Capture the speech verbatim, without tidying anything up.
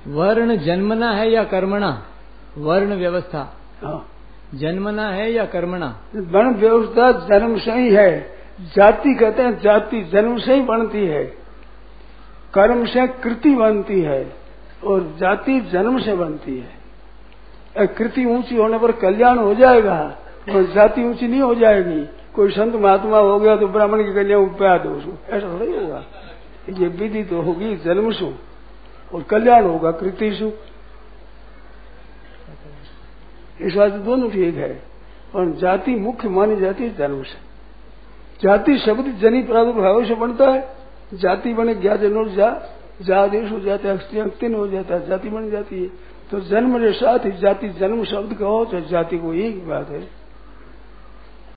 वर्ण जन्मना है या कर्मणा? वर्ण व्यवस्था हाँ, जन्मना है या कर्मणा? वर्ण व्यवस्था जन्म से ही है। जाति कहते हैं, जाति जन्म से ही बनती है, कर्म से कृति बनती है और जाति जन्म से बनती है। कृति ऊंची होने पर कल्याण हो जाएगा और जाति ऊंची नहीं हो जाएगी। कोई संत महात्मा हो गया तो ब्राह्मण की कन्या उपया दो, ऐसा थोड़ा ही होगा। ये विधि तो होगी जन्म सु और कल्याण होगा कृति सु। इस बात दोनों ठीक है। और जाति मुख्य मानी जाती है जन्म से। जाति शब्द जनी प्रादुर्भाव से बनता है। जाति बने ज्ञा जनोर जा जा आदेश हो जाता है, अक्तिन हो जाता है, जाति बन जाती है। तो जन्म के साथ ही जाति जन्म शब्द कहो तो जाति को एक बात है।